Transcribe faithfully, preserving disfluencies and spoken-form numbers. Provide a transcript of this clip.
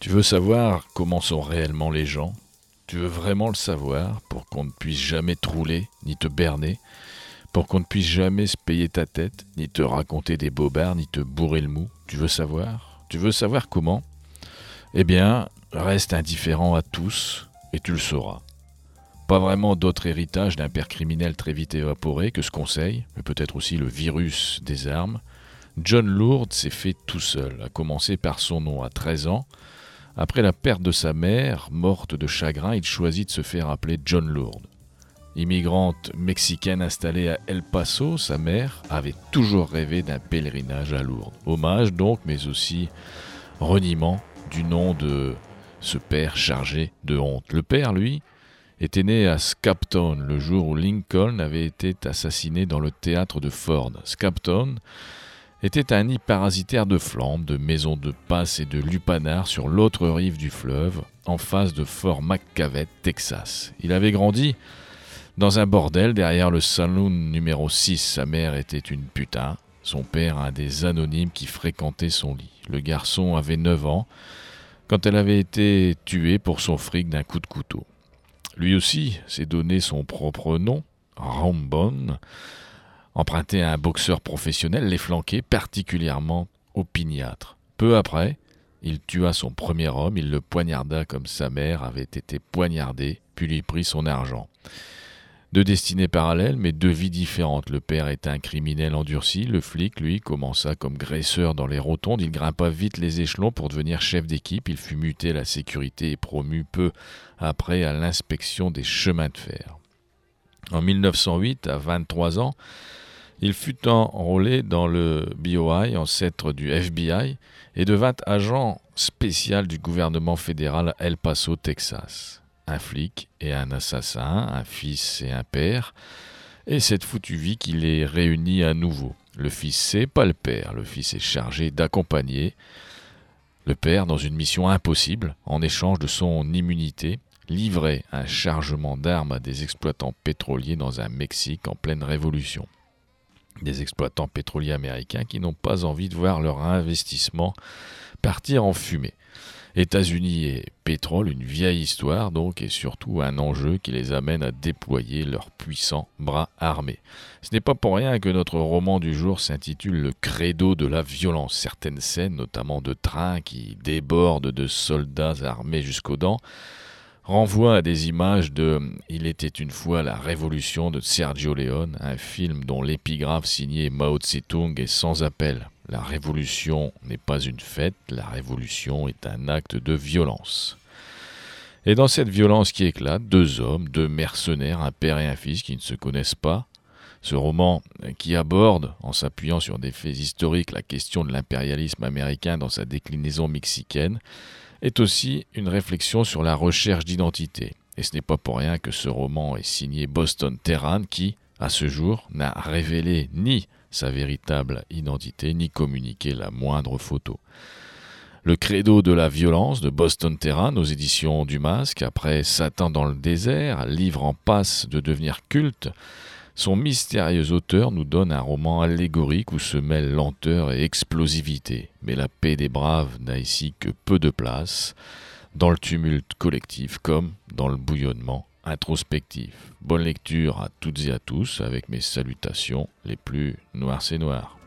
Tu veux savoir comment sont réellement les gens? Tu veux vraiment le savoir pour qu'on ne puisse jamais te rouler ni te berner, pour qu'on ne puisse jamais se payer ta tête, ni te raconter des bobards, ni te bourrer le mou? Tu veux savoir? Tu veux savoir comment? Eh bien, reste indifférent à tous et tu le sauras. Pas vraiment d'autre héritage d'un père criminel très vite évaporé que ce conseil, mais peut-être aussi le virus des armes. John Lourdes s'est fait tout seul, à commencer par son nom à treize ans. Après la perte de sa mère, morte de chagrin, il choisit de se faire appeler John Lourdes. Immigrante mexicaine installée à El Paso, sa mère avait toujours rêvé d'un pèlerinage à Lourdes. Hommage donc, mais aussi reniement du nom de ce père chargé de honte. Le père, lui, était né à Scapton le jour où Lincoln avait été assassiné dans le théâtre de Ford. Scapton était un nid parasitaire de flambes, de maisons de passe et de lupanards sur l'autre rive du fleuve, en face de Fort McKavet, Texas. Il avait grandi dans un bordel derrière le saloon numéro six. Sa mère était une putain, son père un des anonymes qui fréquentaient son lit. Le garçon avait neuf ans quand elle avait été tuée pour son fric d'un coup de couteau. Lui aussi s'est donné son propre nom, Rambone, emprunté à un boxeur professionnel, les flanquait particulièrement opiniâtre. Peu après, il tua son premier homme, il le poignarda comme sa mère avait été poignardée, puis lui prit son argent. Deux destinées parallèles, mais deux vies différentes. Le père était un criminel endurci, le flic, lui, commença comme graisseur dans les rotondes, il grimpa vite les échelons pour devenir chef d'équipe, il fut muté à la sécurité et promu peu après à l'inspection des chemins de fer. En mille neuf cent huit, à vingt-trois ans, il fut enrôlé dans le B O I, ancêtre du F B I, et devint agent spécial du gouvernement fédéral à El Paso, Texas. Un flic et un assassin, un fils et un père, et cette foutue vie qui les réunit à nouveau. Le fils sait, pas le père. Le fils est chargé d'accompagner le père dans une mission impossible, en échange de son immunité, livrer un chargement d'armes à des exploitants pétroliers dans un Mexique en pleine révolution. Des exploitants pétroliers américains qui n'ont pas envie de voir leur investissement partir en fumée. États-Unis et pétrole, une vieille histoire donc, et surtout un enjeu qui les amène à déployer leurs puissants bras armés. Ce n'est pas pour rien que notre roman du jour s'intitule « Le credo de la violence ». Certaines scènes, notamment de trains qui débordent de soldats armés jusqu'aux dents, renvoie à des images de « Il était une fois la révolution » de Sergio Leone, un film dont l'épigraphe signé Mao Tse-tung est sans appel. La révolution n'est pas une fête, la révolution est un acte de violence. Et dans cette violence qui éclate, deux hommes, deux mercenaires, un père et un fils qui ne se connaissent pas. Ce roman qui aborde, en s'appuyant sur des faits historiques, la question de l'impérialisme américain dans sa déclinaison mexicaine, est aussi une réflexion sur la recherche d'identité. Et ce n'est pas pour rien que ce roman est signé Boston Terran qui, à ce jour, n'a révélé ni sa véritable identité, ni communiqué la moindre photo. Le credo de la violence de Boston Terran aux éditions du Masque, après Satan dans le désert, livre en passe de devenir culte, son mystérieux auteur nous donne un roman allégorique où se mêlent lenteur et explosivité. Mais la paix des braves n'a ici que peu de place, dans le tumulte collectif comme dans le bouillonnement introspectif. Bonne lecture à toutes et à tous, avec mes salutations les plus noires c'est noir.